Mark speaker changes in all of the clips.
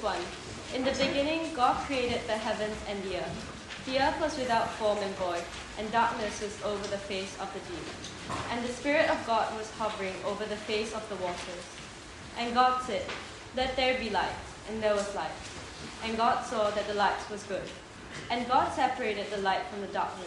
Speaker 1: 1. In the beginning, God created the heavens and the earth. The earth was without form and void, and darkness was over the face of the deep. And the Spirit of God was hovering over the face of the waters. And God said, "Let there be light," and there was light. And God saw that the light was good. And God separated the light from the darkness.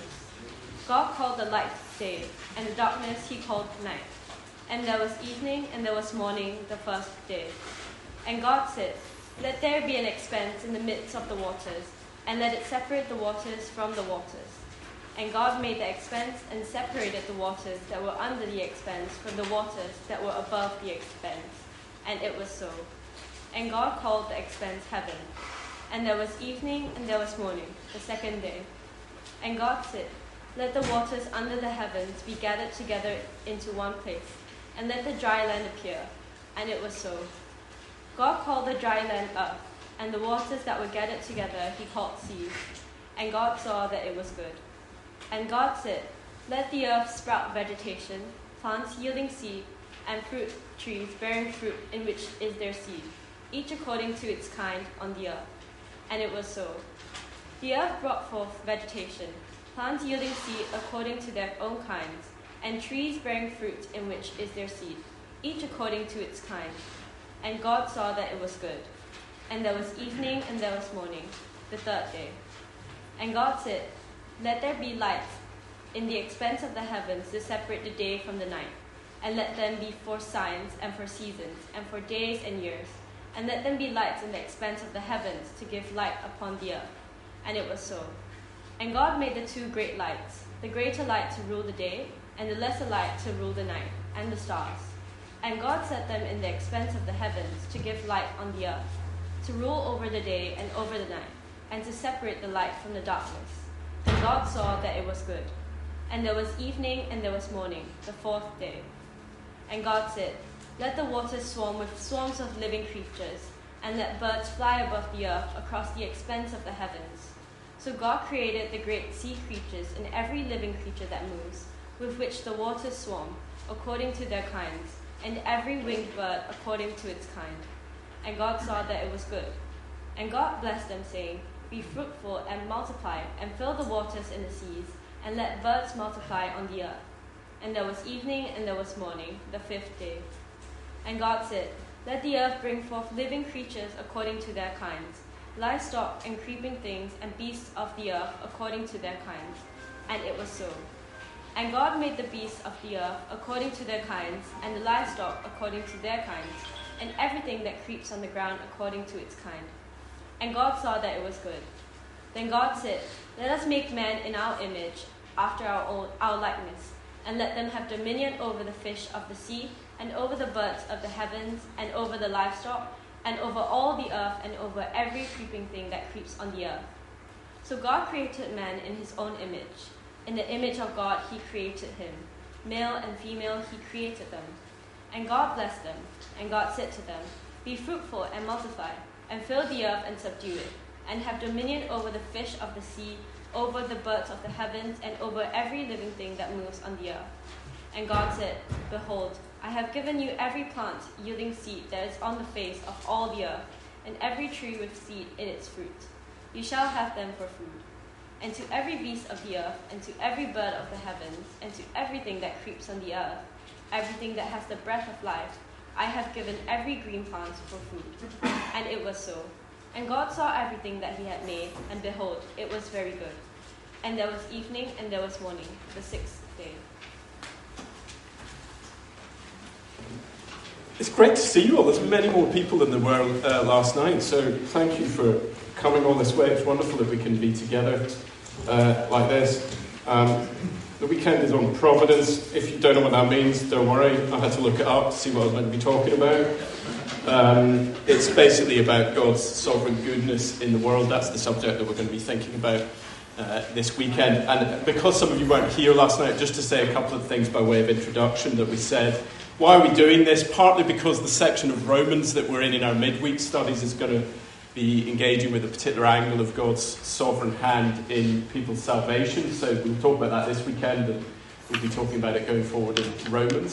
Speaker 1: God called the light day, and the darkness he called night. And there was evening, and there was morning, the first day. And God said, "Let there be an expanse in the midst of the waters, and let it separate the waters from the waters." And God made the expanse and separated the waters that were under the expanse from the waters that were above the expanse. And it was so. And God called the expanse heaven. And there was evening and there was morning, the second day. And God said, "Let the waters under the heavens be gathered together into one place, and let the dry land appear." And it was so. God called the dry land earth, and the waters that were gathered together he called seas. And God saw that it was good. And God said, "Let the earth sprout vegetation, plants yielding seed, and fruit trees bearing fruit in which is their seed, each according to its kind on the earth." And it was so. The earth brought forth vegetation, plants yielding seed according to their own kinds, and trees bearing fruit in which is their seed, each according to its kind. And God saw that it was good. And there was evening and there was morning, the third day. And God said, "Let there be lights in the expanse of the heavens to separate the day from the night, and let them be for signs and for seasons and for days and years, and let them be lights in the expanse of the heavens to give light upon the earth." And it was so. And God made the two great lights, the greater light to rule the day, and the lesser light to rule the night, and the stars. And God set them in the expanse of the heavens to give light on the earth, to rule over the day and over the night, and to separate the light from the darkness. And God saw that it was good. And there was evening and there was morning, the fourth day. And God said, "Let the waters swarm with swarms of living creatures, and let birds fly above the earth across the expanse of the heavens." So God created the great sea creatures and every living creature that moves, with which the waters swarm, according to their kinds, and every winged bird according to its kind. And God saw that it was good. And God blessed them, saying, "Be fruitful and multiply, and fill the waters in the seas, and let birds multiply on the earth." And there was evening and there was morning, the fifth day. And God said, "Let the earth bring forth living creatures according to their kinds, livestock and creeping things, and beasts of the earth according to their kinds." And it was so. And God made the beasts of the earth according to their kinds, and the livestock according to their kinds, and everything that creeps on the ground according to its kind. And God saw that it was good. Then God said, "Let us make man in our image, after our likeness, and let them have dominion over the fish of the sea, and over the birds of the heavens, and over the livestock, and over all the earth, and over every creeping thing that creeps on the earth." So God created man in his own image. In the image of God he created him. Male and female he created them. And God blessed them. And God said to them, "Be fruitful and multiply, and fill the earth and subdue it, and have dominion over the fish of the sea, over the birds of the heavens, and over every living thing that moves on the earth." And God said, "Behold, I have given you every plant yielding seed that is on the face of all the earth, and every tree with seed in its fruit. You shall have them for food. And to every beast of the earth, and to every bird of the heavens, and to everything that creeps on the earth, everything that has the breath of life, I have given every green plant for food." And it was so. And God saw everything that he had made, and behold, it was very good. And there was evening and there was morning, the sixth day.
Speaker 2: It's great to see you all. There's many more people than there were last night, so thank you for coming all this way. It's wonderful that we can be together like this. The weekend is on Providence. If you don't know what that means, don't worry. I had to look it up to see what I was meant to be talking about. It's basically about God's sovereign goodness in the world. That's the subject that we're going to be thinking about this weekend. And because some of you weren't here last night, just to say a couple of things by way of introduction that we said. Why are we doing this? Partly because the section of Romans that we're in our midweek studies is going to be engaging with a particular angle of God's sovereign hand in people's salvation. So we'll talk about that this weekend, and we'll be talking about it going forward in Romans.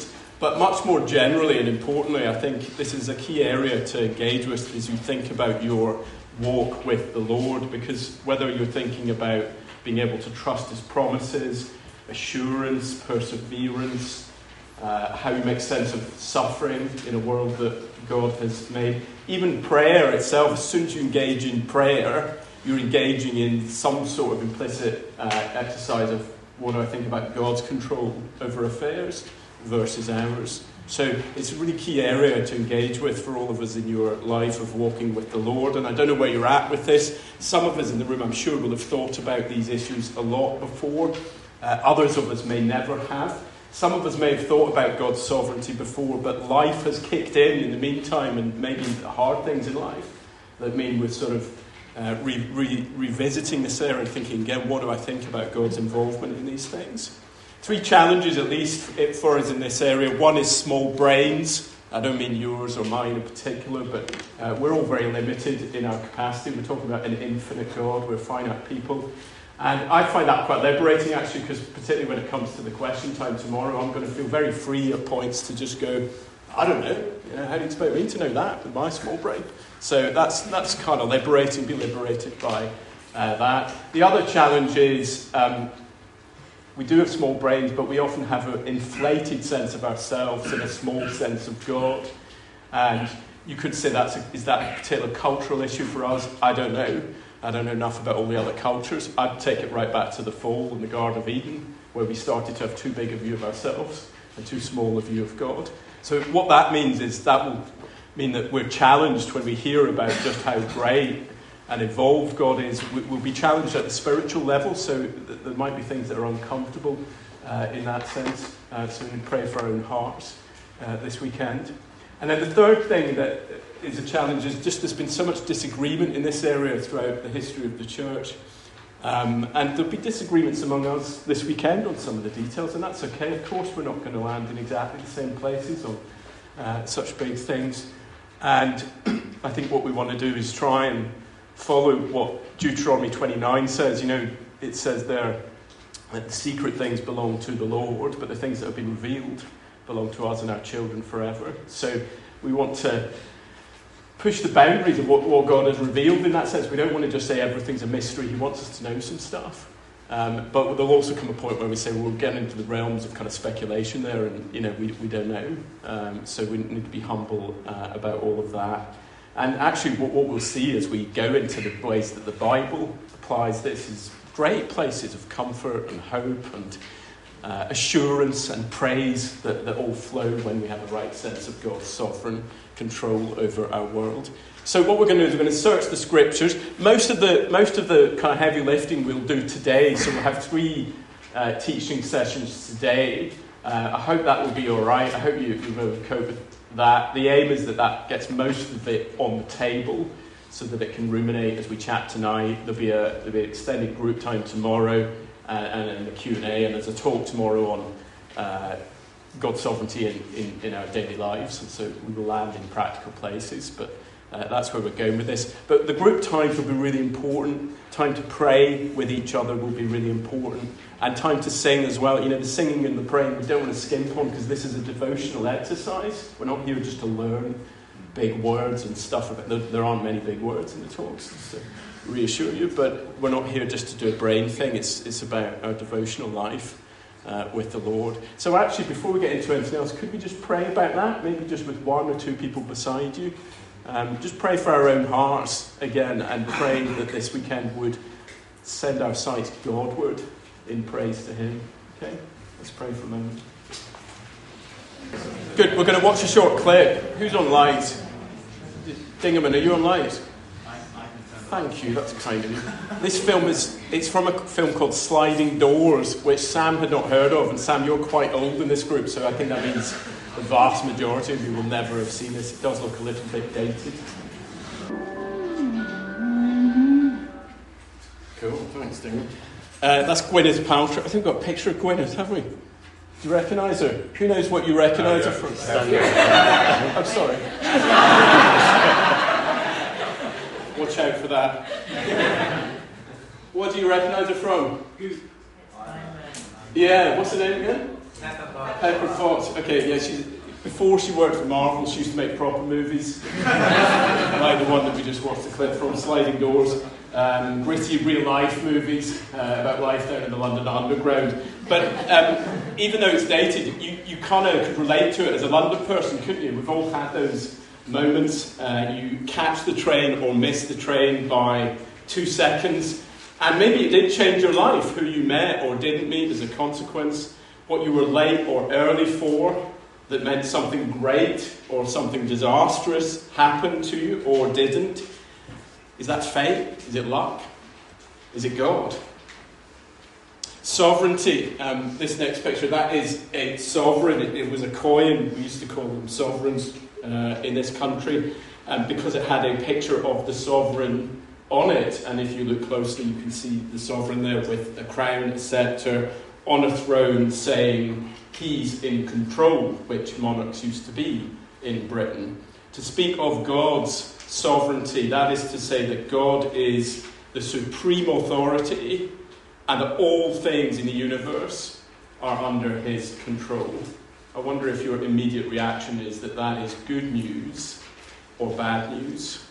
Speaker 2: But much more generally and importantly, I think this is a key area to engage with as you think about your walk with the Lord, because whether you're thinking about being able to trust his promises, assurance, perseverance, how you make sense of suffering in a world that God has made, even prayer itself, as soon as you engage in prayer, you're engaging in some sort of implicit exercise of what do I think about God's control over affairs versus ours. So it's a really key area to engage with for all of us in your life of walking with the Lord. And I don't know where you're at with this. Some of us in the room, I'm sure, will have thought about these issues a lot before. Others of us may never have. Some of us may have thought about God's sovereignty before, but life has kicked in the meantime, and maybe the hard things in life that mean we're sort of revisiting this area and thinking again, what do I think about God's involvement in these things? 3 challenges, at least, for us in this area. One is small brains. I don't mean yours or mine in particular, but we're all very limited in our capacity. We're talking about an infinite God. We're finite people. And I find that quite liberating, actually, because particularly when it comes to the question time tomorrow, I'm going to feel very free at points to just go, I don't know, how do you expect me to know that with my small brain? So that's kind of liberating, be liberated by that. The other challenge is we do have small brains, but we often have an inflated sense of ourselves and a small sense of God. And you could say is that a particular cultural issue for us? I don't know. I don't know enough about all the other cultures. I'd take it right back to the fall in the Garden of Eden, where we started to have too big a view of ourselves and too small a view of God. So what that means is that will mean that we're challenged when we hear about just how great and evolved God is. We'll be challenged at the spiritual level, so there might be things that are uncomfortable in that sense. So we pray for our own hearts this weekend. And then the third thing that is a challenge is just there's been so much disagreement in this area throughout the history of the church. And there'll be disagreements among us this weekend on some of the details, and that's okay. Of course, we're not going to land in exactly the same places on such big things. And I think what we want to do is try and follow what Deuteronomy 29 says. It says there that the secret things belong to the Lord, but the things that have been revealed belong to us and our children forever. So we want to push the boundaries of what God has revealed in that sense. We don't want to just say everything's a mystery. He wants us to know some stuff. But there'll also come a point where we say, well, we're getting into the realms of kind of speculation there, and, we don't know. So we need to be humble about all of that. And actually, what we'll see as we go into the ways that the Bible applies this is great places of comfort and hope and assurance and praise that all flow when we have a right sense of God's sovereign control over our world. So what we're going to do is we're going to search the scriptures. Most of the kind of heavy lifting we'll do today. So we'll have 3 teaching sessions today. I hope that will be all right. I hope you will cope with that. The aim is that gets most of it on the table so that it can ruminate as we chat tonight. There'll be an extended group time tomorrow and the Q&A, and there's a talk tomorrow on God's sovereignty in our daily lives, and so we will land in practical places, but that's where we're going with this. But the group times will be really important. Time to pray with each other will be really important, and time to sing as well. The singing and the praying we don't want to skimp on, because this is a devotional exercise. We're not here just to learn big words and stuff. There aren't many big words in the talks, so reassure you, but we're not here just to do a brain thing. It's about our devotional life with the Lord. So actually, before we get into anything else, could we just pray about that? Maybe just with 1 or 2 people beside you. Just pray for our own hearts again, and pray that this weekend would send our sights Godward in praise to Him. Okay? Let's pray for a moment. Good. We're going to watch a short clip. Who's on light? Dingerman, are you on light? Thank you, that's kind of you. This film it's from a film called Sliding Doors, which Sam had not heard of. And Sam, you're quite old in this group, so I think that means the vast majority of you will never have seen this. It does look a little bit dated. Cool, thanks, Dingerman. That's Gwyneth Paltrow. I think we've got a picture of Gwyneth, have we? Do you recognise her? Who knows what you recognise her from? I'm sorry. Watch out for that. What do you recognise her from? Yeah, what's her name again? Pepper Potts. Okay, yeah, Before she worked for Marvel, she used to make proper movies, like the one that we just watched the clip from, Sliding Doors. Gritty real-life movies about life down in the London Underground. But even though it's dated, you kind of could relate to it as a London person, couldn't you? We've all had those moments. You catch the train or miss the train by 2 seconds, and maybe it did change your life, who you met or didn't meet as a consequence, what you were late or early for that meant something great or something disastrous happened to you or didn't. Is that fate? Is it luck? Is it God? Sovereignty. This next picture, that is a sovereign. It was a coin. We used to call them sovereigns in this country because it had a picture of the sovereign on it. And if you look closely, you can see the sovereign there with a crown, a scepter, on a throne saying he's in control, which monarchs used to be in Britain. To speak of God's sovereignty, that is to say that God is the supreme authority and that all things in the universe are under his control. I wonder if your immediate reaction is that that is good news or bad news.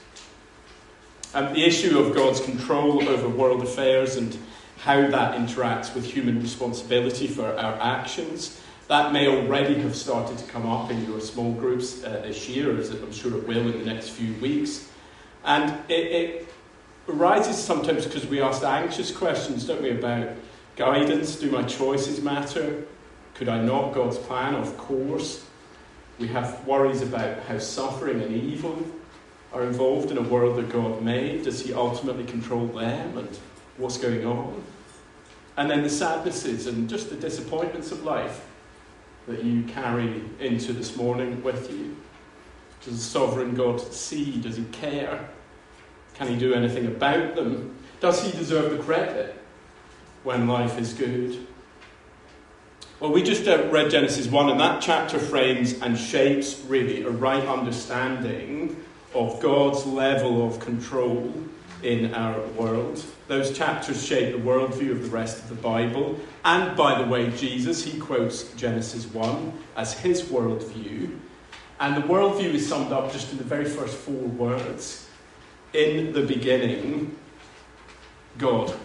Speaker 2: The issue of God's control over world affairs and how that interacts with human responsibility for our actions, that may already have started to come up in your small groups this year, as I'm sure it will in the next few weeks. And it arises sometimes because we ask anxious questions, don't we, about guidance. Do my choices matter? Could I not God's plan? Of course. We have worries about how suffering and evil are involved in a world that God made. Does he ultimately control them and what's going on? And then the sadnesses and just the disappointments of life that you carry into this morning with you. Does the sovereign God see? Does he care? Can he do anything about them? Does he deserve the credit when life is good? Well, we just read Genesis 1, and that chapter frames and shapes really a right understanding of God's level of control in our world. Those chapters shape the worldview of the rest of the Bible. And by the way, Jesus, he quotes Genesis 1 as his worldview. And the worldview is summed up just in the very first 4 words. In the beginning, God.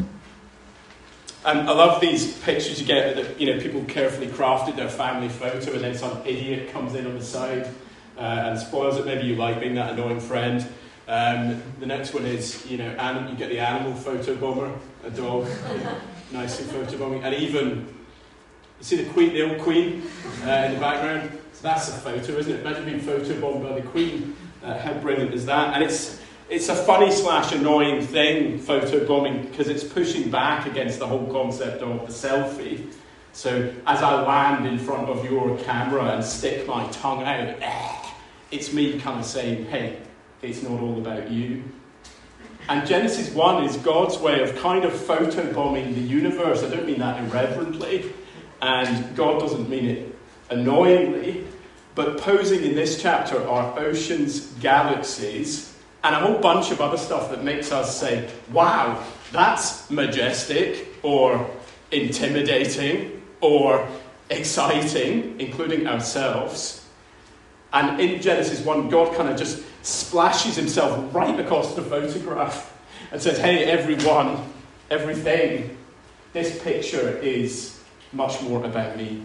Speaker 2: And I love these pictures you get that, people carefully crafted their family photo and then some idiot comes in on the side and spoils it. Maybe you like being that annoying friend. The next one is, you get the animal photo bomber, a dog, nicely photo bombing, and even, you see the old Queen in the background? So that's a photo, isn't it? Imagine being photo bombed by the Queen. How brilliant is that? And it's a funny / annoying thing, photo bombing, because it's pushing back against the whole concept of the selfie. So as I land in front of your camera and stick my tongue out, it's me kind of saying, hey, it's not all about you. And Genesis 1 is God's way of kind of photobombing the universe. I don't mean that irreverently, and God doesn't mean it annoyingly, but posing in this chapter are oceans, galaxies, and a whole bunch of other stuff that makes us say, wow, that's majestic, or intimidating, or exciting, including ourselves. And in Genesis 1, God kind of just splashes himself right across the photograph and says, hey, everyone, everything, this picture is much more about me.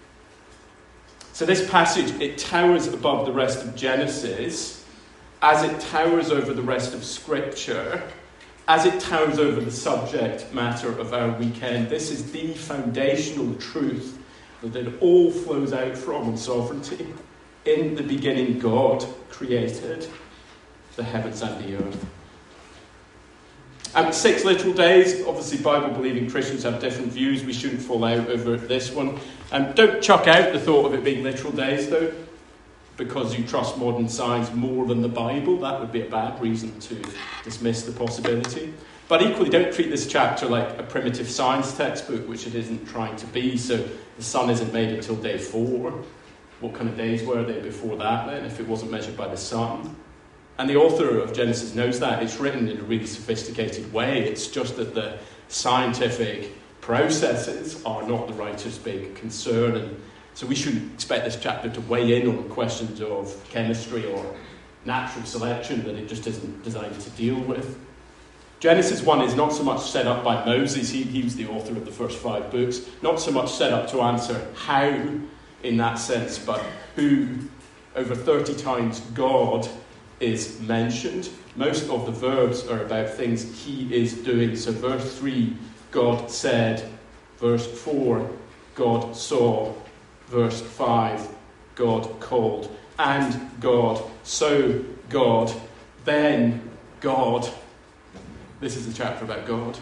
Speaker 2: So this passage, it towers above the rest of Genesis, as it towers over the rest of Scripture, as it towers over the subject matter of our weekend. This is the foundational truth that it all flows out from in sovereignty. In the beginning, God created the heavens and the earth. 6 literal days. Obviously, Bible-believing Christians have different views. We shouldn't fall out over this one. Don't chuck out the thought of it being literal days, though, because you trust modern science more than the Bible. That would be a bad reason to dismiss the possibility. But equally, don't treat this chapter like a primitive science textbook, which it isn't trying to be. So the sun isn't made until day 4. What kind of days were they before that then, if it wasn't measured by the sun? And the author of Genesis knows that. It's written in a really sophisticated way. It's just that the scientific processes are not the writer's big concern. And So we shouldn't expect this chapter to weigh in on questions of chemistry or natural selection that it just isn't designed to deal with. Genesis 1 is not so much set up by Moses, he was the author of the first 5 books, not so much set up to answer how in that sense, but who. Over 30 times God is mentioned. Most of the verbs are about things he is doing. So verse 3, God said. Verse 4, God saw. Verse 5, God called. And God, so God, then God. This is a chapter about God.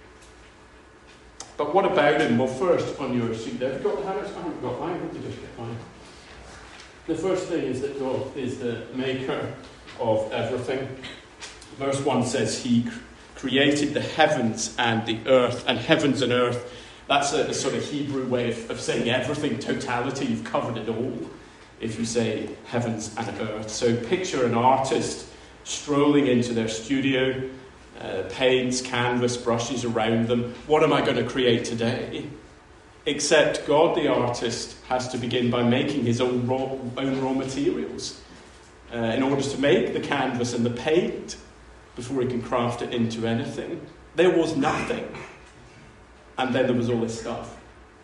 Speaker 2: But what about him? Well, first on your sheet there, have you got the hammers? I haven't got mine. Let me just get mine. The first thing is that God is the maker of everything. Verse 1 says he created the heavens and the earth. And heavens and earth, that's a sort of Hebrew way of saying everything, totality. You've covered it all if you say heavens and earth. So picture an artist strolling into their studio, paints, canvas, brushes around them. What am I going to create today? Except God, the artist, has to begin by making his own raw materials in order to make the canvas and the paint before he can craft it into anything. There was nothing. And then there was all this stuff.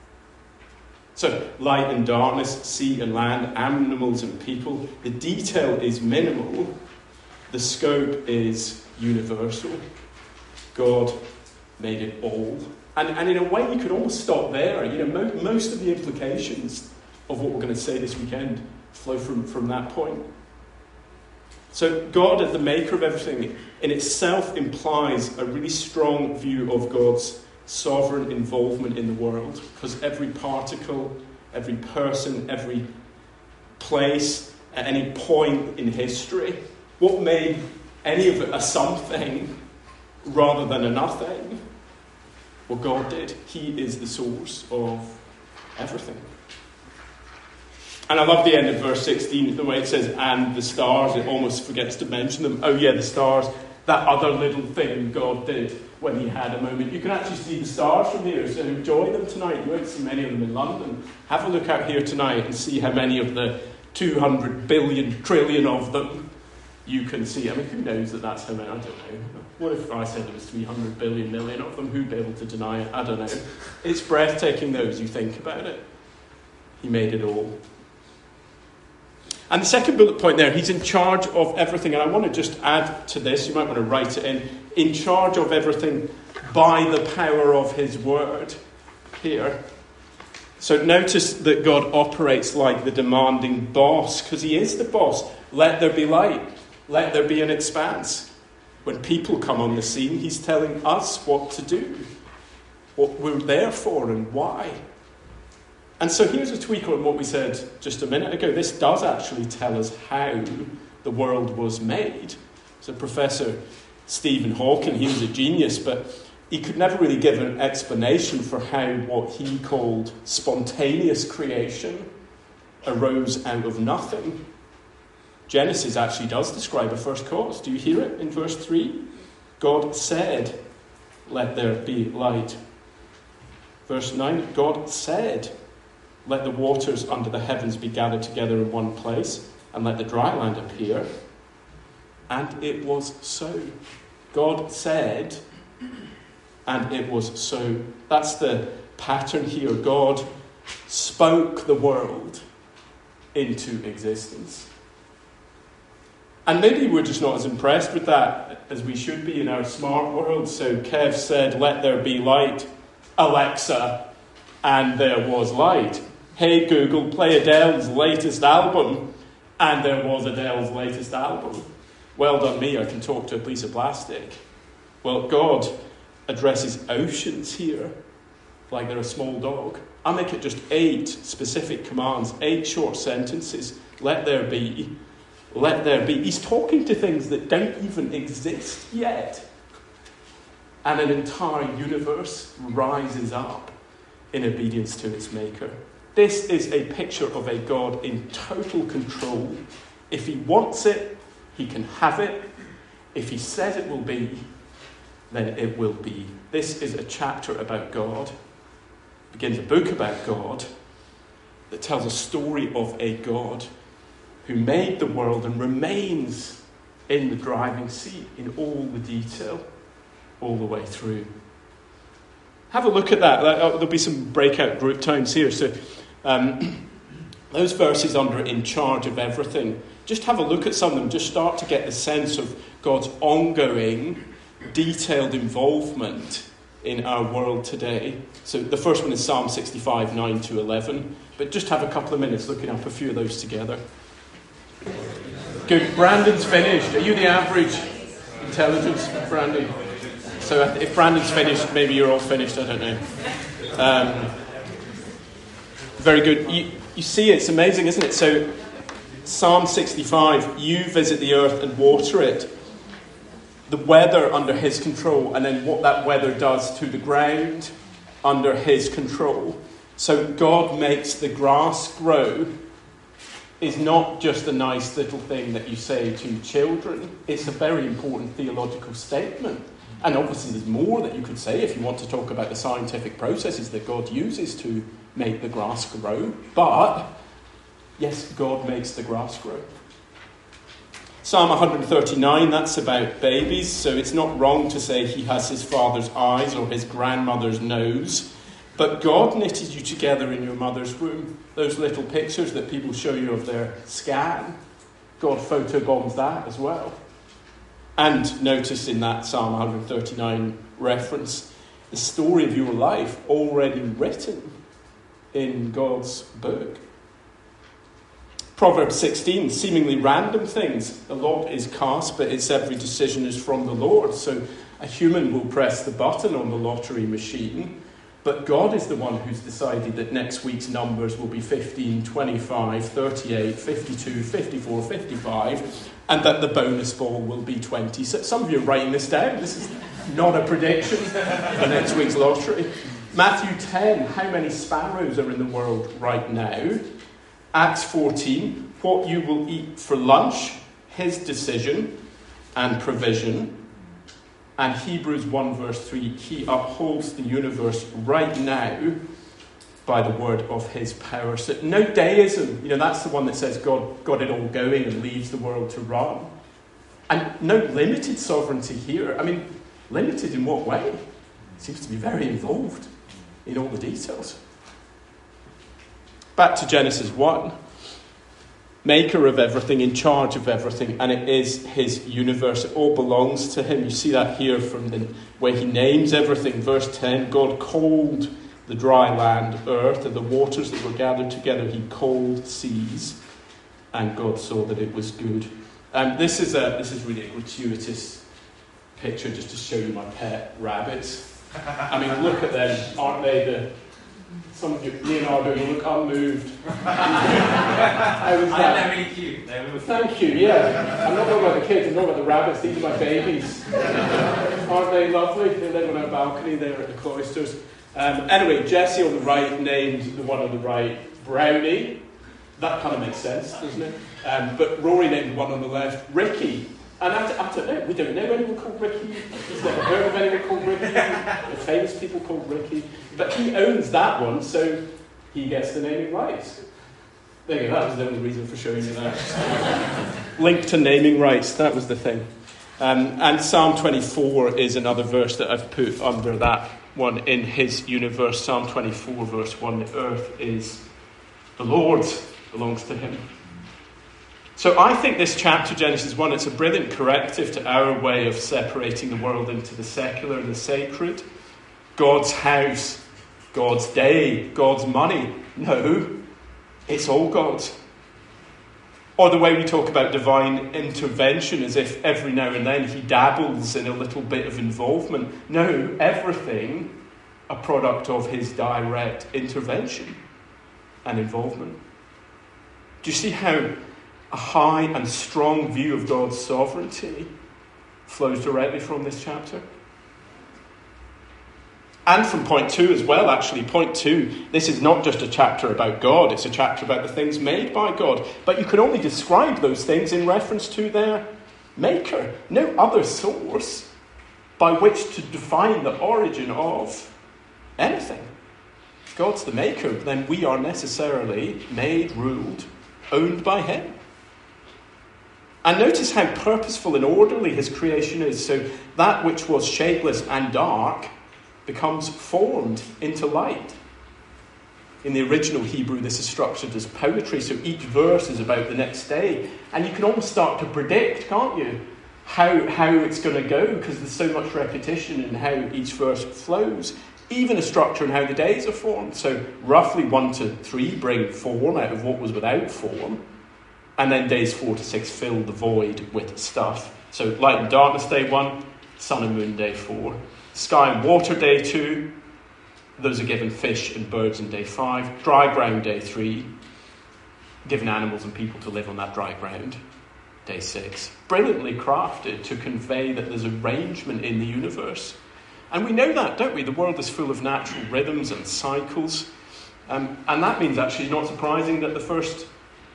Speaker 2: So, light and darkness, sea and land, animals and people. The detail is minimal. The scope is universal. God made it all. And in a way, you could almost stop there. You know, most of the implications of what we're going to say this weekend flow from that point. So God, as the maker of everything, in itself implies a really strong view of God's sovereign involvement in the world. Because every particle, every person, every place, at any point in history, what made any of it a something rather than a nothing? Well, God did. He is the source of everything. And I love the end of verse 16, the way it says, and the stars. It almost forgets to mention them. Oh yeah, the stars. That other little thing God did when he had a moment. You can actually see the stars from here, so enjoy them tonight. You won't see many of them in London. Have a look out here tonight and see how many of the 200 billion trillion of them you can see. I mean, who knows that that's how many? I don't know. What if I said there was 300 billion million of them? Who'd be able to deny it? I don't know. It's breathtaking, though, as you think about it. He made it all. And the second bullet point there, he's in charge of everything. And I want to just add to this, you might want to write it in charge of everything by the power of his word here. So notice that God operates like the demanding boss, because he is the boss. Let there be light. Let there be an expanse. When people come on the scene, he's telling us what to do, what we're there for and why. And so here's a tweak on what we said just a minute ago. This does actually tell us how the world was made. So Professor Stephen Hawking, he was a genius, but he could never really give an explanation for how what he called spontaneous creation arose out of nothing. Genesis actually does describe a first cause. Do you hear it in verse 3? God said, let there be light. Verse 9, God said, let the waters under the heavens be gathered together in one place, and let the dry land appear. And it was so. God said, and it was so. That's the pattern here. God spoke the world into existence. And maybe we're just not as impressed with that as we should be in our smart world. So Kev said, let there be light. Alexa, and there was light. Hey Google, play Adele's latest album. And there was Adele's latest album. Well done me, I can talk to a piece of plastic. Well, God addresses oceans here like they're a small dog. I'll make it just 8 specific commands, 8 short sentences. Let there be. Let there be. He's talking to things that don't even exist yet. And an entire universe rises up in obedience to its maker. This is a picture of a God in total control. If he wants it, he can have it. If he says it will be, then it will be. This is a chapter about God. It begins a book about God. that tells a story of a God who made the world and remains in the driving seat in all the detail, all the way through. Have a look at that. There'll be some breakout group times here. So those verses under in charge of everything, just have a look at some of them. Just start to get the sense of God's ongoing, detailed involvement in our world today. So the first one is Psalm 65, 9 to 11. But just have a couple of minutes looking up a few of those together. Good. Brandon's finished. Are you the average intelligence, Brandon? So if Brandon's finished, maybe you're all finished. I don't know. Very good. You see, it's amazing, isn't it? So Psalm 65, you visit the earth and water it. The weather under his control, and then what that weather does to the ground under his control. So God makes the grass grow is not just a nice little thing that you say to children. It's a very important theological statement. And obviously there's more that you could say if you want to talk about the scientific processes that God uses to make the grass grow. But, yes, God makes the grass grow. Psalm 139, that's about babies. So it's not wrong to say he has his father's eyes or his grandmother's nose. But God knitted you together in your mother's womb. Those little pictures that people show you of their scan, God photobombs that as well. And notice in that Psalm 139 reference, the story of your life already written in God's book. Proverbs 16, seemingly random things. A lot is cast, but its every decision is from the Lord. So a human will press the button on the lottery machine, but God is the one who's decided that next week's numbers will be 15, 25, 38, 52, 54, 55, and that the bonus ball will be 20. So some of you are writing this down. This is not a prediction for next week's lottery. Matthew 10, how many sparrows are in the world right now? Acts 14, what you will eat for lunch, his decision and provision. And Hebrews 1 verse 3, he upholds the universe right now by the word of his power. So no deism, that's the one that says God got it all going and leaves the world to run. And no limited sovereignty here. I mean, limited in what way? It seems to be very involved in all the details. Back to Genesis 1. Maker of everything, in charge of everything, and it is his universe. It all belongs to him. You see that here from the way he names everything. Verse 10, God called the dry land earth, and the waters that were gathered together he called seas, and God saw that it was good. This is really a gratuitous picture just to show you my pet rabbits. I mean, look at them. Aren't they some of you, Leonardo, you look unmoved. How was that?
Speaker 3: They're really cute.
Speaker 2: Thank you, yeah. I'm not talking about the kids, I'm talking about the rabbits. These are my babies. Aren't they lovely? They live on our balcony there at the cloisters. Anyway, Jesse on the right named the one on the right Brownie. That kind of makes sense, doesn't it? But Rory named the one on the left Ricky. And I don't know, we don't know anyone called Ricky. He's never heard of anyone called Ricky. The famous people called Ricky. But he owns that one, so he gets the naming rights. There you go, that was the only reason for showing you that. Link to naming rights, that was the thing. And Psalm 24 is another verse that I've put under that one in his universe. Psalm 24 verse 1, the earth is the Lord's, belongs to him. So I think this chapter, Genesis 1, it's a brilliant corrective to our way of separating the world into the secular and the sacred. God's house, God's day, God's money. No, it's all God's. Or the way we talk about divine intervention as if every now and then he dabbles in a little bit of involvement. No, everything a product of his direct intervention and involvement. Do you see how a high and strong view of God's sovereignty flows directly from this chapter? And from point 2 as well, actually. Point 2, this is not just a chapter about God, it's a chapter about the things made by God. But you can only describe those things in reference to their maker. No other source by which to define the origin of anything. God's the maker, then we are necessarily made, ruled, owned by him. And notice how purposeful and orderly his creation is. So that which was shapeless and dark becomes formed into light. In the original Hebrew, this is structured as poetry, so each verse is about the next day. And you can almost start to predict, can't you, how it's going to go, because there's so much repetition in how each verse flows. Even a structure in how the days are formed. So roughly 1 to 3 bring form out of what was without form. And then days 4 to 6 fill the void with stuff. So light and darkness, day 1. Sun and moon, day 4. Sky and water, day 2. Those are given fish and birds in day 5. Dry ground, day 3. Given animals and people to live on that dry ground, day 6. Brilliantly crafted to convey that there's arrangement in the universe. And we know that, don't we? The world is full of natural rhythms and cycles. And that means actually not surprising that the first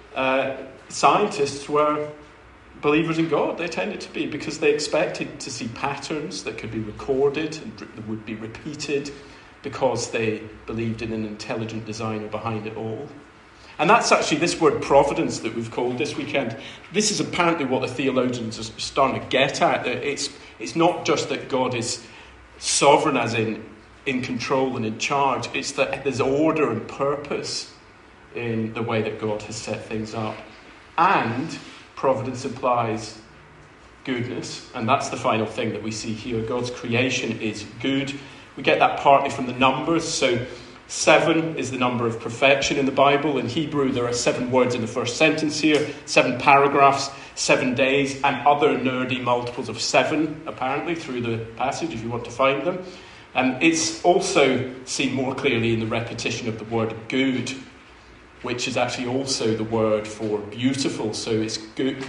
Speaker 2: scientists were believers in God. They tended to be, because they expected to see patterns that could be recorded and that would be repeated, because they believed in an intelligent designer behind it all. And that's actually this word providence that we've called this weekend. This is apparently what the theologians are starting to get at. It's not just that God is sovereign as in control and in charge. It's that there's order and purpose in the way that God has set things up. And providence implies goodness. And that's the final thing that we see here. God's creation is good. We get that partly from the numbers. So 7 is the number of perfection in the Bible. In Hebrew, there are 7 words in the first sentence here, 7 paragraphs, 7 days, and other nerdy multiples of 7, apparently, through the passage, if you want to find them. And it's also seen more clearly in the repetition of the word good, which is actually also the word for beautiful. So it's good.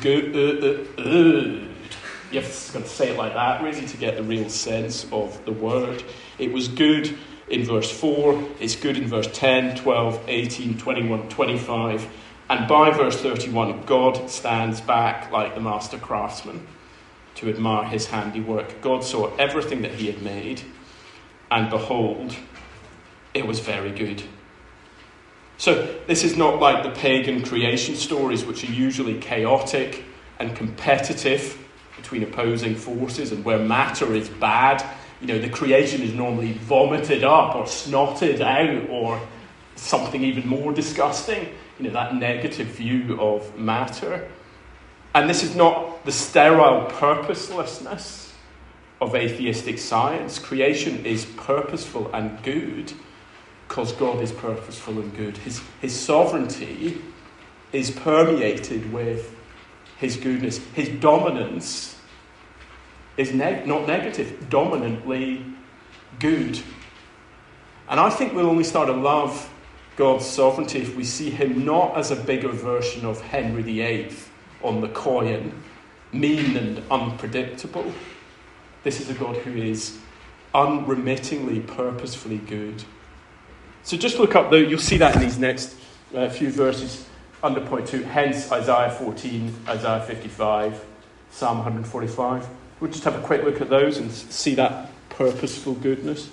Speaker 2: You have to say it like that, really, to get the real sense of the word. It was good in verse 4, it's good in verse 10, 12, 18, 21, 25. And by verse 31, God stands back like the master craftsman to admire his handiwork. God saw everything that he had made, and behold, it was very good. So this is not like the pagan creation stories, which are usually chaotic and competitive between opposing forces, and where matter is bad. You know, the creation is normally vomited up or snotted out or something even more disgusting. You know, that negative view of matter. And this is not the sterile purposelessness of atheistic science. Creation is purposeful and good because God is purposeful and good. His sovereignty is permeated with his goodness. His dominance is not negative, dominantly good. And I think we'll only start to love God's sovereignty if we see him not as a bigger version of Henry VIII on the coin, mean and unpredictable. This is a God who is unremittingly, purposefully good. So just look up, though, you'll see that in these next few verses under point 2. Hence Isaiah 14, Isaiah 55, Psalm 145. We'll just have a quick look at those and see that purposeful goodness.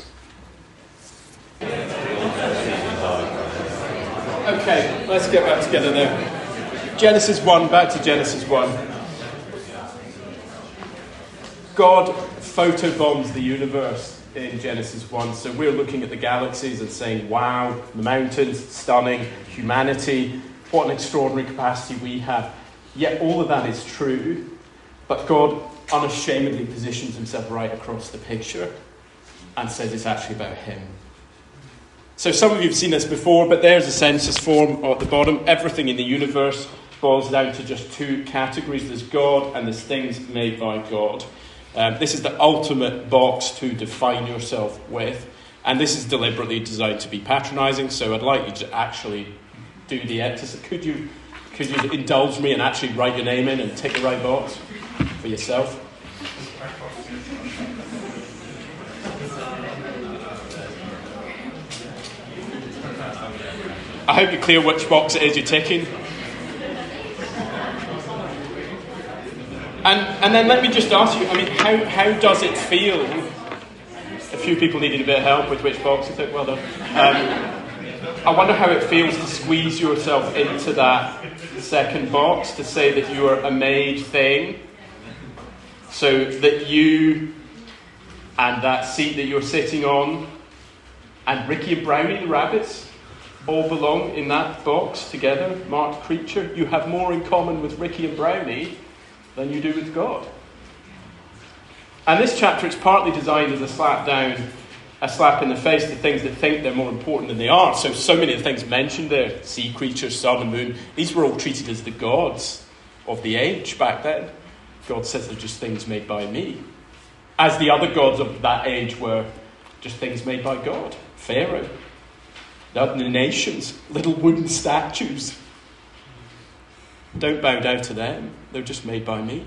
Speaker 2: Okay, let's get back together now. Genesis 1, back to Genesis 1. God photobombs the universe in Genesis 1. So we're looking at the galaxies and saying, wow, the mountains, stunning, humanity, what an extraordinary capacity we have. Yet all of that is true, but God unashamedly positions himself right across the picture and says it's actually about him. So some of you have seen this before, but there's a census form at the bottom. Everything in the universe boils down to just 2 categories. There's God and there's things made by God. This is the ultimate box to define yourself with. And this is deliberately designed to be patronising, so I'd like you to actually do the exercise. Could you indulge me and actually write your name in and tick the right box for yourself? I hope you're clear which box it is you're ticking. And then let me just ask you, I mean, how does it feel A few people needed a bit of help with which box to think. Well done. I wonder how it feels to squeeze yourself into that second box, to say that you are a made thing, so that you and that seat that you're sitting on and Ricky and Brownie the rabbits all belong in that box together, marked creature. You have more in common with Ricky and Brownie than you do with God. And this chapter, it's partly designed as a slap in the face to things that think they're more important than they are. So many of the things mentioned there, sea creatures, sun and moon, these were all treated as the gods of the age back then. God says they're just things made by me. As the other gods of that age were just things made by God. Pharaoh, the nations, little wooden statues. Don't bow down to them. They're just made by me.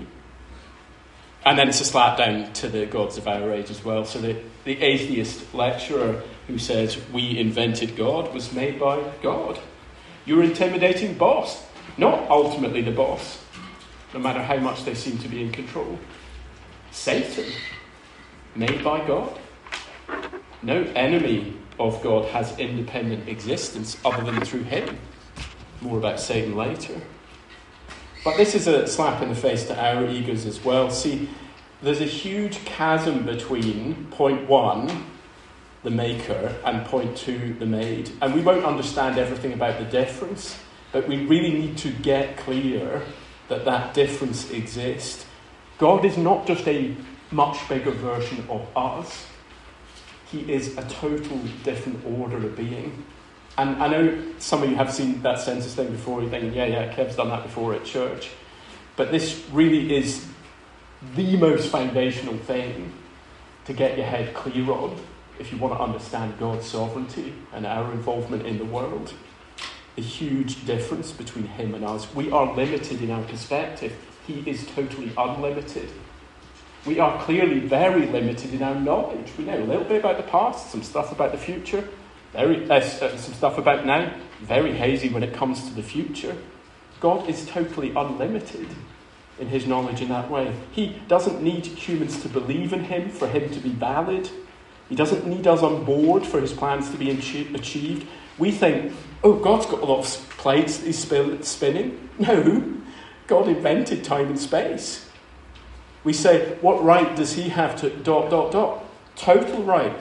Speaker 2: And then it's a slap down to the gods of our age as well. So the atheist lecturer who says we invented God was made by God. Your intimidating boss, not ultimately the boss, no matter how much they seem to be in control. Satan, made by God. No enemy of God has independent existence other than through him. More about Satan later. But this is a slap in the face to our egos as well. See, there's a huge chasm between point 1, the maker, and point 2, the made. And we won't understand everything about the difference, but we really need to get clear that that difference exists. God is not just a much bigger version of us. He is a total different order of being. And I know some of you have seen that census thing before. You're thinking, yeah, Kev's done that before at church. But this really is the most foundational thing to get your head clear on if you want to understand God's sovereignty and our involvement in the world. A huge difference between him and us. We are limited in our perspective. He is totally unlimited. We are clearly very limited in our knowledge. We know a little bit about the past, some stuff about the future, some stuff about now, very hazy when it comes to the future. God is totally unlimited in his knowledge in that way. He doesn't need humans to believe in him for him to be valid. He doesn't need us on board for his plans to be achieved. We think, oh, God's got a lot of plates he's spinning. No, God invented time and space. We say, what right does he have to ... Total right.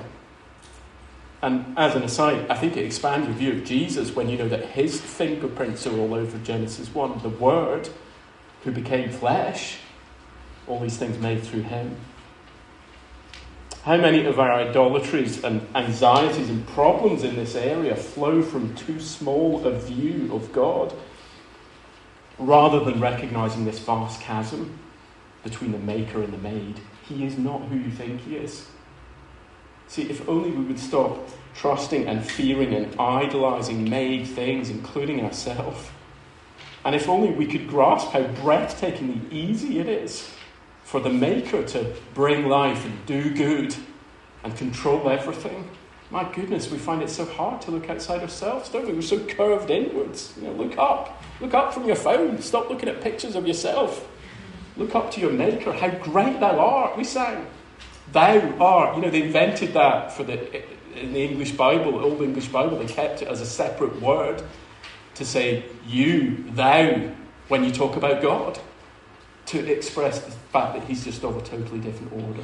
Speaker 2: And as an aside, I think it expands your view of Jesus when you know that his fingerprints are all over Genesis 1. The Word, who became flesh, all these things made through him. How many of our idolatries and anxieties and problems in this area flow from too small a view of God, rather than recognizing this vast chasm between the maker and the made? He is not who you think he is. See, if only we would stop trusting and fearing and idolizing made things, including ourselves. And if only we could grasp how breathtakingly easy it is for the maker to bring life and do good and control everything. My goodness, we find it so hard to look outside ourselves, don't we? We're so curved inwards. Look up. Look up from your phone. Stop looking at pictures of yourself. Look up to your maker. How great thou art. We sang. Thou art. They invented that in the English Bible, Old English Bible. They kept it as a separate word to say you, thou, when you talk about God, to express the fact that he's just of a totally different order.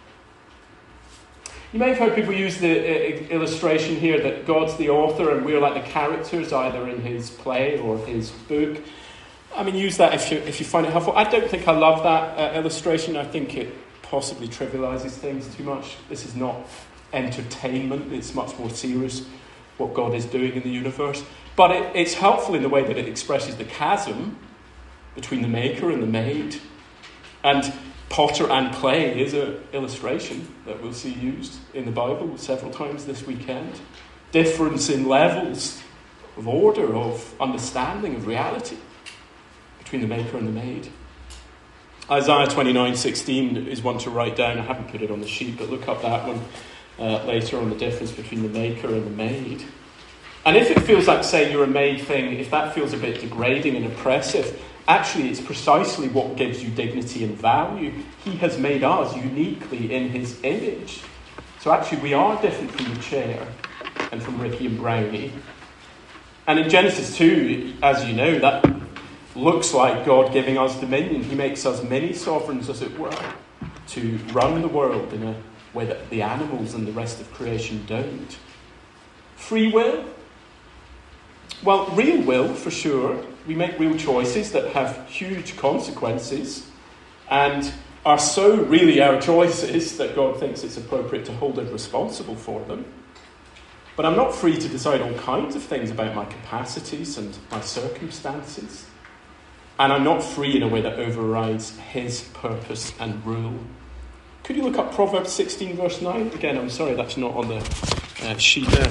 Speaker 2: You may have heard people use the illustration here that God's the author and we're like the characters either in his play or his book. Use that if you find it helpful. I don't think I love that illustration. I think it possibly trivializes things too much. This is not entertainment. It's much more serious what God is doing in the universe. But it's helpful in the way that it expresses the chasm between the maker and the made. And potter and clay is an illustration that we'll see used in the Bible several times this weekend. Difference in levels of order, of understanding, of reality between the maker and the made. Isaiah 29:16 is one to write down. I haven't put it on the sheet, but look up that one later on, the difference between the maker and the made. And if it feels like saying you're a made thing, if that feels a bit degrading and oppressive, actually it's precisely what gives you dignity and value. He has made us uniquely in his image. So actually we are different from the chair and from Ricky and Brownie. And in Genesis 2, as you know, that looks like God giving us dominion. He makes us mini-sovereigns, as it were, to run the world in a way that the animals and the rest of creation don't. Free will? Well, real will, for sure. We make real choices that have huge consequences and are so really our choices that God thinks it's appropriate to hold us responsible for them. But I'm not free to decide all kinds of things about my capacities and my circumstances. And I'm not free in a way that overrides his purpose and rule. Could you look up Proverbs 16 verse 9? Again, I'm sorry, that's not on the sheet there.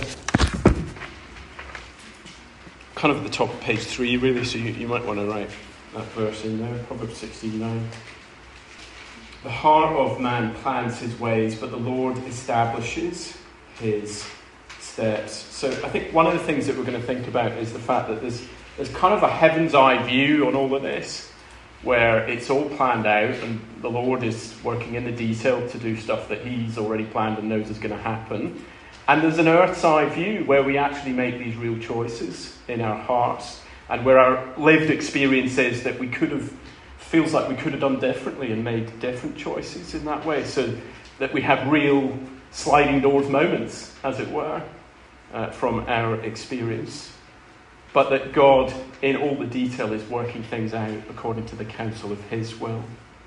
Speaker 2: Kind of at the top of page 3, really, so you might want to write that verse in there. Proverbs 16:9. The heart of man plans his ways, but the Lord establishes his steps. So I think one of the things that we're going to think about is the fact that there's kind of a heaven's eye view on all of this, where it's all planned out and the Lord is working in the detail to do stuff that he's already planned and knows is going to happen. And there's an earth's eye view where we actually make these real choices in our hearts and where our lived experience is that feels like we could have done differently and made different choices in that way, so that we have real sliding doors moments, as it were, from our experience. But that God, in all the detail, is working things out according to the counsel of his will.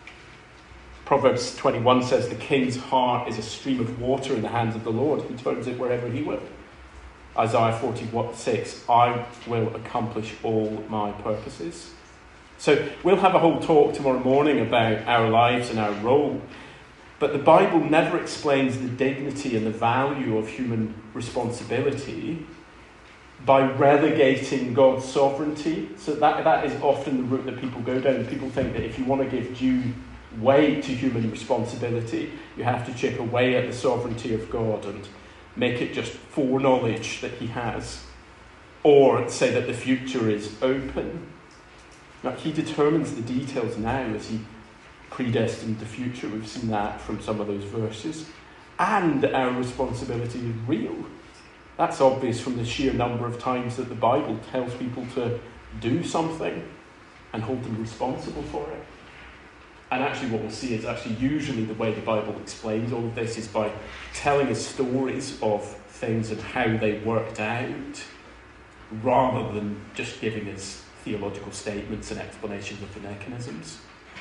Speaker 2: Proverbs 21 says, the king's heart is a stream of water in the hands of the Lord. He turns it wherever he will. Isaiah 46, I will accomplish all my purposes. So we'll have a whole talk tomorrow morning about our lives and our role. But the Bible never explains the dignity and the value of human responsibility by relegating God's sovereignty. So that is often the route that people go down. People think that if you want to give due weight to human responsibility, you have to chip away at the sovereignty of God and make it just foreknowledge that he has. Or say that the future is open. Now, he determines the details now as he predestined the future. We've seen that from some of those verses. And our responsibility is real. That's obvious from the sheer number of times that the Bible tells people to do something and hold them responsible for it. And actually what we'll see is actually usually the way the Bible explains all of this is by telling us stories of things and how they worked out, rather than just giving us theological statements and explanations of the mechanisms.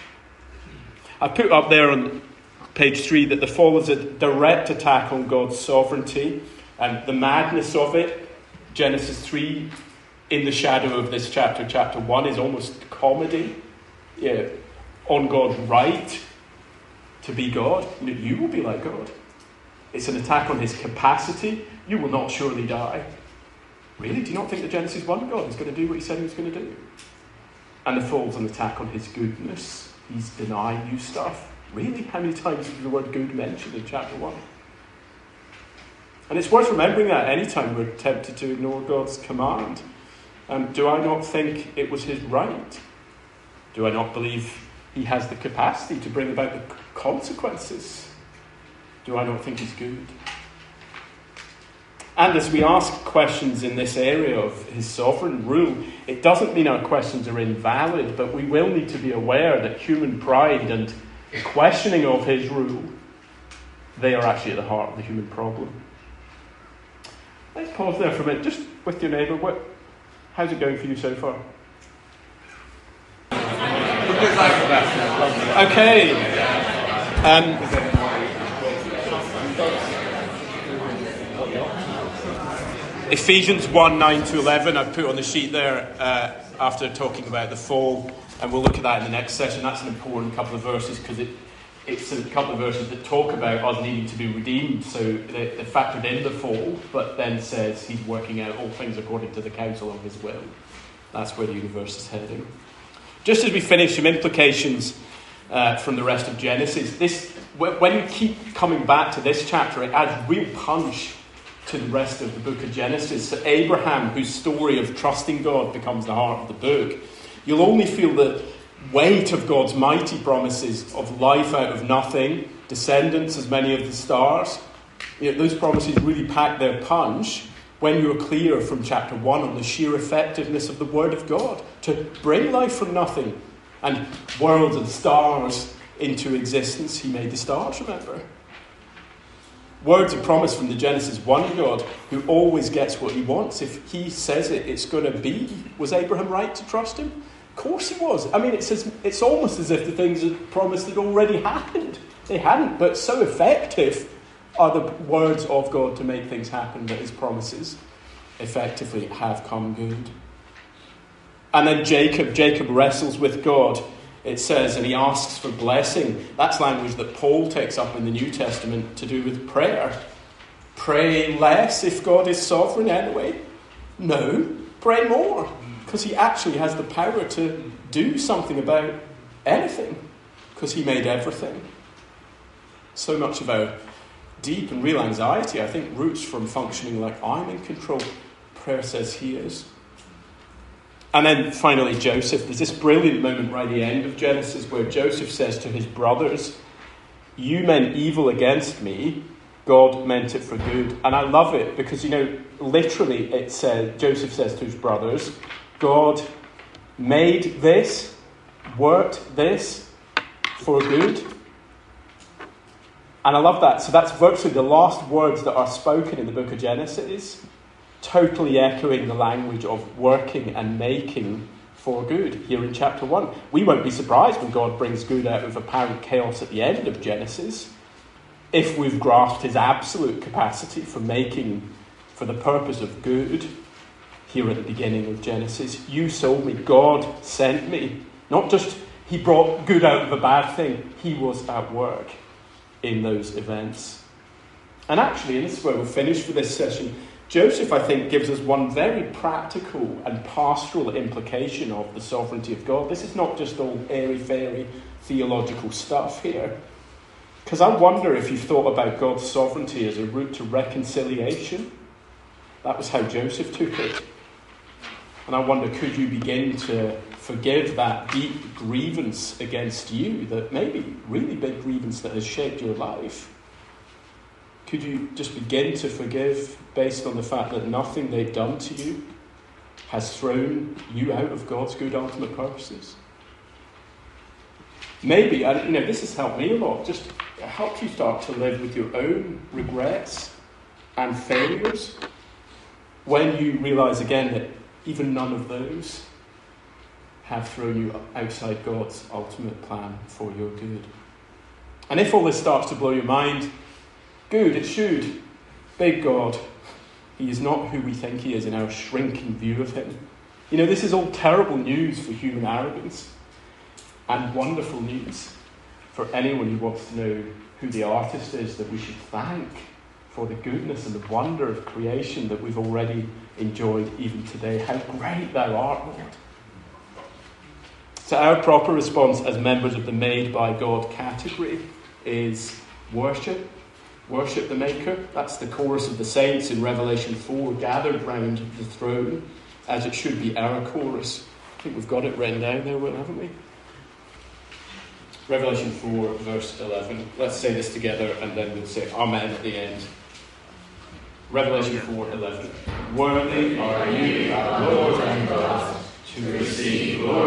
Speaker 2: I put up there on page 3 that the fall is a direct attack on God's sovereignty and the madness of it. Genesis 3, in the shadow of this chapter 1, is almost comedy. Yeah, on God's right to be God. You will be like God. It's an attack on his capacity. You will not surely die. Really? Do you not think that Genesis 1 God is going to do what he said he was going to do? And the fall's an attack on his goodness. He's denying you stuff. Really? How many times is the word good mentioned in chapter 1? And it's worth remembering that anytime we're tempted to ignore God's command. Do I not think it was his right? Do I not believe he has the capacity to bring about the consequences? Do I not think he's good? And as we ask questions in this area of his sovereign rule, it doesn't mean our questions are invalid, but we will need to be aware that human pride and questioning of his rule, they are actually at the heart of the human problem. Let's pause there for a minute, just with your neighbour. How's it going for you so far? Okay. Ephesians 1, 9-11, I've put on the sheet there after talking about the fall, and we'll look at that in the next session. That's an important couple of verses because it's a couple of verses that talk about us needing to be redeemed. So they factored in the fall, but then says he's working out all things according to the counsel of his will. That's where the universe is heading. Just as we finish, some implications from the rest of Genesis. When you keep coming back to this chapter, it adds real punch to the rest of the book of Genesis. So Abraham, whose story of trusting God becomes the heart of the book, you'll only feel the weight of God's mighty promises of life out of nothing, descendants as many of the stars, those promises really pack their punch when you're clear from chapter 1 on the sheer effectiveness of the Word of God to bring life from nothing and worlds and stars into existence. He made the stars, remember? Words of promise from the Genesis 1 God who always gets what he wants. If he says it, it's going to be. Was Abraham right to trust him? Of course he was. I mean, it's almost as if the things that promised had already happened. They hadn't, but so effective are the words of God to make things happen that his promises effectively have come good. And then Jacob wrestles with God, it says, and he asks for blessing. That's language that Paul takes up in the New Testament to do with prayer. Pray less if God is sovereign anyway? No, pray more, because he actually has the power to do something about anything, because he made everything. So much of our deep and real anxiety, I think, roots from functioning like I'm in control. Prayer says he is. And then finally Joseph. There's this brilliant moment right at the end of Genesis where Joseph says to his brothers, you meant evil against me, God meant it for good. And I love it because, literally it says, Joseph says to his brothers, God made this, worked this for good. And I love that. So that's virtually the last words that are spoken in the book of Genesis, totally echoing the language of working and making for good here in chapter 1. We won't be surprised when God brings good out of apparent chaos at the end of Genesis, if we've grasped his absolute capacity for making for the purpose of good here at the beginning of Genesis. You sold me. God sent me. Not just he brought good out of a bad thing. He was at work in those events. And actually, and this is where we'll finish for this session, Joseph, I think, gives us one very practical and pastoral implication of the sovereignty of God. This is not just all airy-fairy theological stuff here. Because I wonder if you've thought about God's sovereignty as a route to reconciliation. That was how Joseph took it. And I wonder, could you begin to forgive that deep grievance against you, that maybe really big grievance that has shaped your life? Could you just begin to forgive based on the fact that nothing they've done to you has thrown you out of God's good ultimate purposes? Maybe, this has helped me a lot, just help you start to live with your own regrets and failures when you realise again that even none of those have thrown you outside God's ultimate plan for your good. And if all this starts to blow your mind, good, it should. Big God. He is not who we think he is in our shrinking view of him. This is all terrible news for human arrogance and wonderful news for anyone who wants to know who the artist is that we should thank for the goodness and the wonder of creation that we've already enjoyed even today. How great thou art, Lord. So our proper response as members of the made by God category is worship. Worship the Maker. That's the chorus of the saints in Revelation 4, gathered round the throne, as it should be our chorus. I think we've got it written down there, haven't we? Revelation 4, verse 11. Let's say this together and then we'll say Amen at the end. Revelation 4:11. Worthy are you, our Lord and God, to receive glory